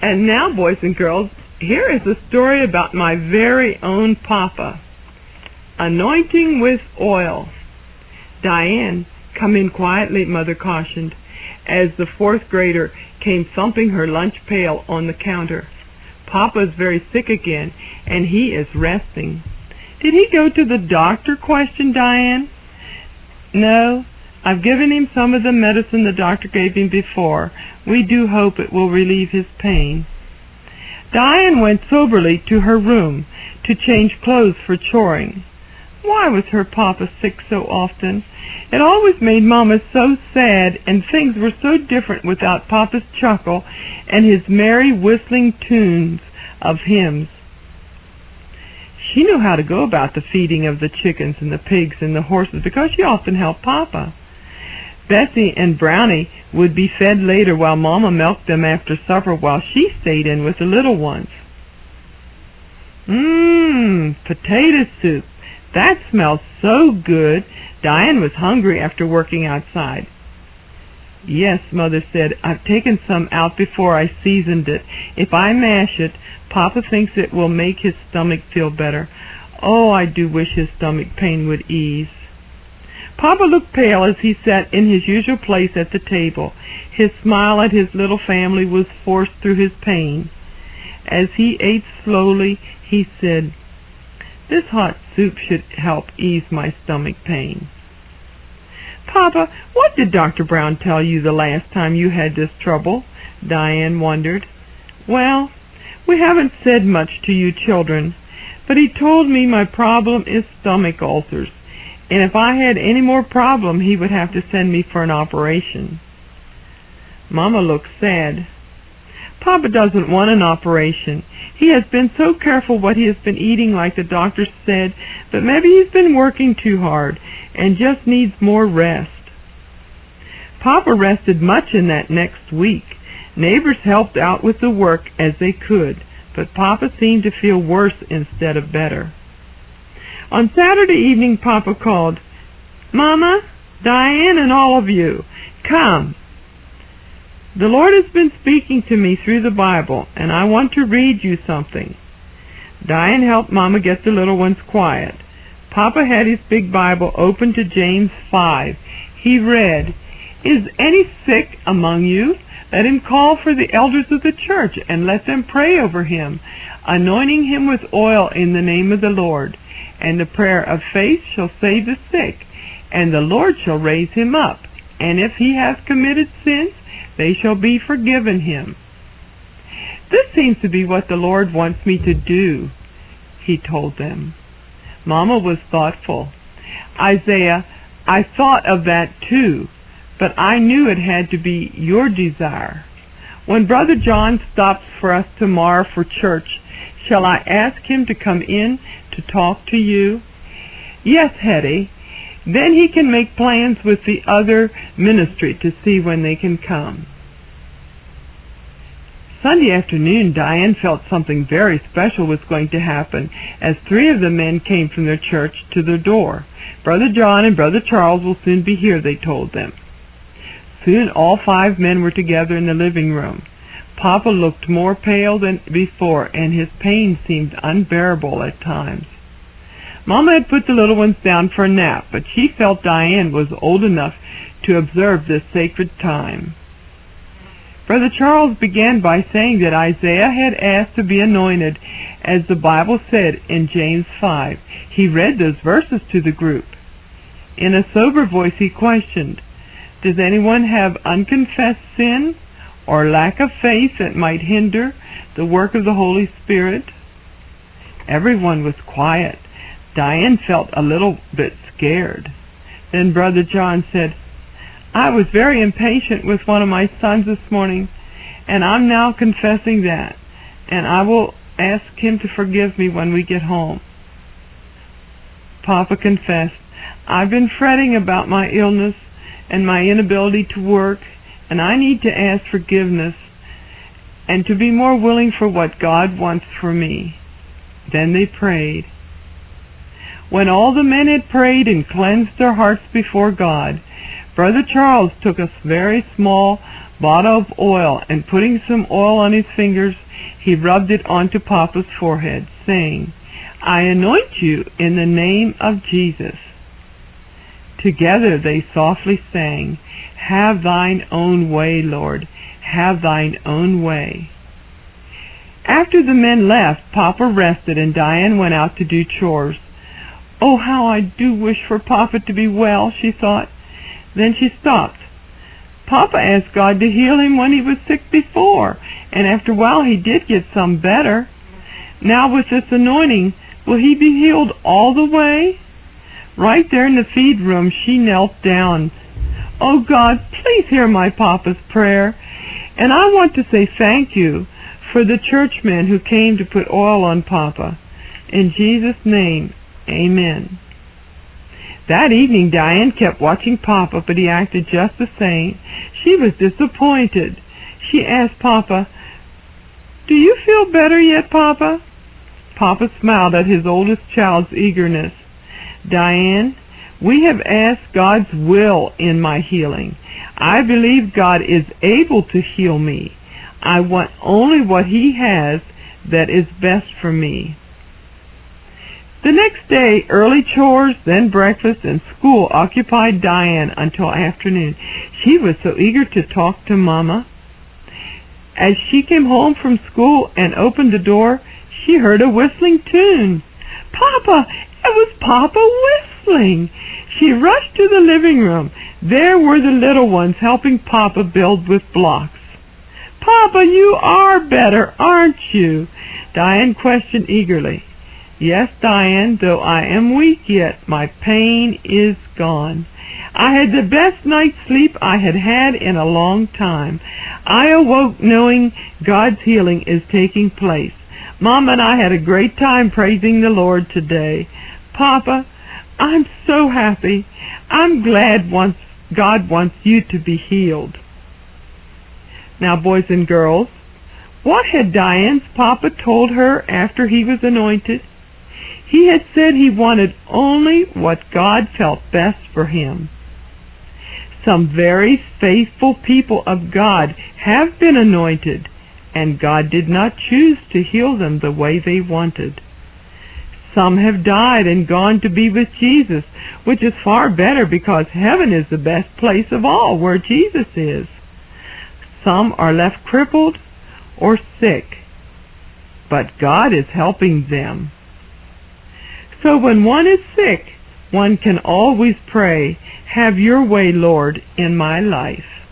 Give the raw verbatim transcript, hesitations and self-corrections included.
And now, boys and girls, here is a story about my very own Papa. Anointing with oil. Diane, come in quietly, Mother cautioned, as the fourth grader came thumping her lunch pail on the counter. Papa's very sick again, and he is resting. Did he go to the doctor? Questioned Diane. No, I've given him some of the medicine the doctor gave him before. We do hope it will relieve his pain. Diane went soberly to her room to change clothes for choring. Why was her Papa sick so often? It always made Mama so sad, and things were so different without Papa's chuckle and his merry whistling tunes of hymns. She knew how to go about the feeding of the chickens and the pigs and the horses because she often helped Papa. Bessie and Brownie would be fed later while Mama milked them after supper while she stayed in with the little ones. Mmm, potato soup. That smells so good. Diane was hungry after working outside. Yes, Mother said, I've taken some out before I seasoned it. If I mash it, Papa thinks it will make his stomach feel better. Oh, I do wish his stomach pain would ease. Papa looked pale as he sat in his usual place at the table. His smile at his little family was forced through his pain. As he ate slowly, he said, This hot soup should help ease my stomach pain. Papa, what did Doctor Brown tell you the last time you had this trouble? Diane wondered. Well, we haven't said much to you children, but he told me my problem is stomach ulcers, and if I had any more problem, he would have to send me for an operation. Mama looked sad. Papa doesn't want an operation. He has been so careful what he has been eating, like the doctor said, but maybe he's been working too hard and just needs more rest. Papa rested much in that next week. Neighbors helped out with the work as they could, but Papa seemed to feel worse instead of better. On Saturday evening, Papa called, Mama, Diane, and all of you, come. The Lord has been speaking to me through the Bible, and I want to read you something. Diane helped Mama get the little ones quiet. Papa had his big Bible open to James five. He read, Is any sick among you? Let him call for the elders of the church, and let them pray over him, anointing him with oil in the name of the Lord. And the prayer of faith shall save the sick, and the Lord shall raise him up. And if he has committed sins, they shall be forgiven him. This seems to be what the Lord wants me to do, he told them. Mama was thoughtful. Isaiah, I thought of that too, but I knew it had to be your desire. When Brother John stops for us tomorrow for church, shall I ask him to come in to talk to you? Yes, Hetty. Then he can make plans with the other ministry to see when they can come. Sunday afternoon, Diane felt something very special was going to happen as three of the men came from their church to their door. Brother John and Brother Charles will soon be here, they told them. Soon all five men were together in the living room. Papa looked more pale than before, and his pain seemed unbearable at times. Mama had put the little ones down for a nap, but she felt Diane was old enough to observe this sacred time. Brother Charles began by saying that Isaiah had asked to be anointed, as the Bible said in James five. He read those verses to the group. In a sober voice he questioned, Does anyone have unconfessed sin or lack of faith that might hinder the work of the Holy Spirit? Everyone was quiet. Diane felt a little bit scared. Then Brother John said, I was very impatient with one of my sons this morning, and I'm now confessing that, and I will ask him to forgive me when we get home. Papa confessed, I've been fretting about my illness and my inability to work, and I need to ask forgiveness and to be more willing for what God wants for me. Then they prayed. When all the men had prayed and cleansed their hearts before God, Brother Charles took a very small bottle of oil, and putting some oil on his fingers, he rubbed it onto Papa's forehead, saying, "I anoint you in the name of Jesus." Together they softly sang, "Have thine own way, Lord, have thine own way." After the men left, Papa rested and Diane went out to do chores. "Oh, how I do wish for Papa to be well," she thought. Then she stopped. Papa asked God to heal him when he was sick before, and after a while he did get some better. Now with this anointing, will he be healed all the way? Right there in the feed room, she knelt down. "Oh God, please hear my Papa's prayer. And I want to say thank you for the churchmen who came to put oil on Papa. In Jesus' name, amen." That evening, Diane kept watching Papa, but he acted just the same. She was disappointed. She asked Papa, "Do you feel better yet, Papa?" Papa smiled at his oldest child's eagerness. "Diane, we have asked God's will in my healing. I believe God is able to heal me. I want only what He has that is best for me." The next day, early chores, then breakfast, and school occupied Diane until afternoon. She was so eager to talk to Mama. As she came home from school and opened the door, she heard a whistling tune. "Papa! It was Papa whistling!" She rushed to the living room. There were the little ones helping Papa build with blocks. "Papa, you are better, aren't you?" Diane questioned eagerly. "Yes, Diane, though I am weak yet, my pain is gone. I had the best night's sleep I had had in a long time. I awoke knowing God's healing is taking place. Mom and I had a great time praising the Lord today. Papa, I'm so happy. I'm glad once God wants you to be healed." Now, boys and girls, what had Diane's Papa told her after he was anointed? He had said he wanted only what God felt best for him. Some very faithful people of God have been anointed, and God did not choose to heal them the way they wanted. Some have died and gone to be with Jesus, which is far better because heaven is the best place of all where Jesus is. Some are left crippled or sick, but God is helping them. So when one is sick, one can always pray, "Have your way, Lord, in my life."